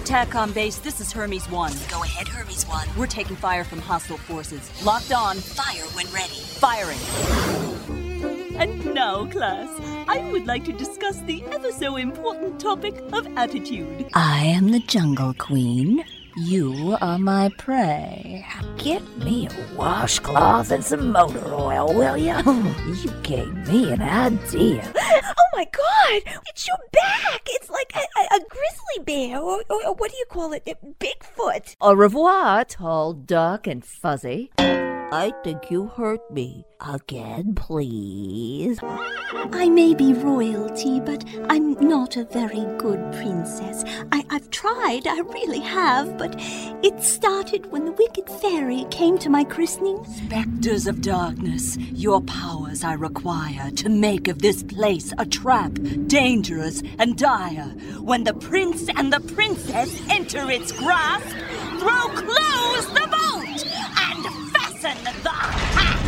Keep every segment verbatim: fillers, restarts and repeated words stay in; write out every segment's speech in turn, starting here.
TACCOM base, this is Hermes one. Go ahead, Hermes one. We're taking fire from hostile forces. Locked on. Fire when ready. Firing. And now, class, I would like to discuss the ever-so-important topic of attitude. I am the Jungle Queen. You are my prey. Get me a washcloth and some motor oil, will you? You gave me an idea. Oh my God! It's your back! It's like a, a, a grizzly bear, or, or, or what do you call it? Bigfoot. Au revoir, tall, dark, and fuzzy. I think you hurt me. Again, please. I may be royalty, but I'm not a very good princess. I, I've tried, I really have, but it started when the wicked fairy came to my christening. Spectres of darkness, your powers I require to make of this place a trap, dangerous and dire. When the prince and the princess enter its grasp, throw close the bolt and fasten the hatch.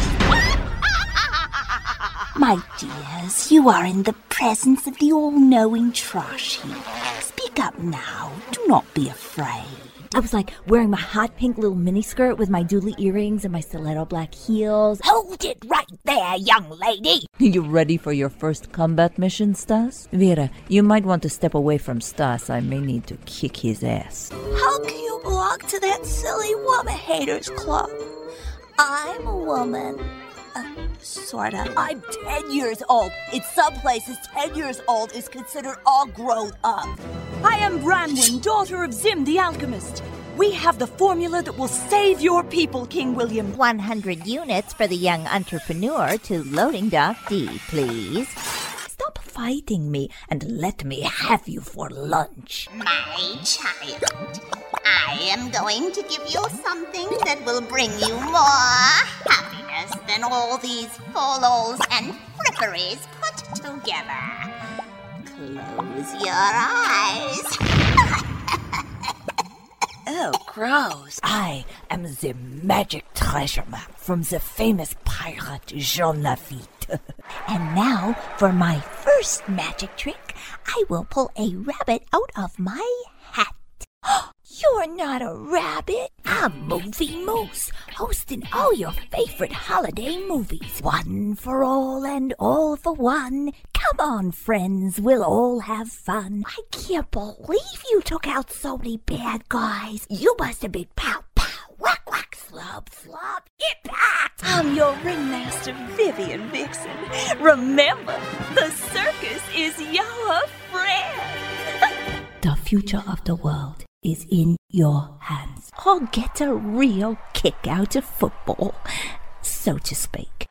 My dears, you are in the presence of the all-knowing trash heap. Speak up now. Do not be afraid. I was like wearing my hot pink little miniskirt with my doodly earrings and my stiletto black heels. Hold it right there, young lady. You ready for your first combat mission, Stas? Vera, you might want to step away from Stas. I may need to kick his ass. How can you belong to that silly woman haters club? I'm a woman. Uh, sorta. I'm ten years old. In some places, ten years old is considered all grown up. I am Branwen, daughter of Zim the Alchemist. We have the formula that will save your people, King William. one hundred units for the young entrepreneur to loading dock D, please. Stop fighting me and let me have you for lunch. My child, I am going to give you something that will bring you more happiness than all these folos and fripperies put together. Close your eyes. Oh, gross. I am the magic treasure map from the famous pirate Jean Lafitte. And now, for my first magic trick, I will pull a rabbit out of my hat. You're not a rabbit. I'm Movie Moose, hosting all your favorite holiday movies. One for all and all for one. Come on, friends, we'll all have fun. I can't believe you took out so many bad guys. You must have been pow pow, whack whack, slub slub, impact. I'm your ringmaster, Vivian Vixen. Remember, the circus is your friend. The future of the world is in your hands. I'll get a real kick out of football, so to speak.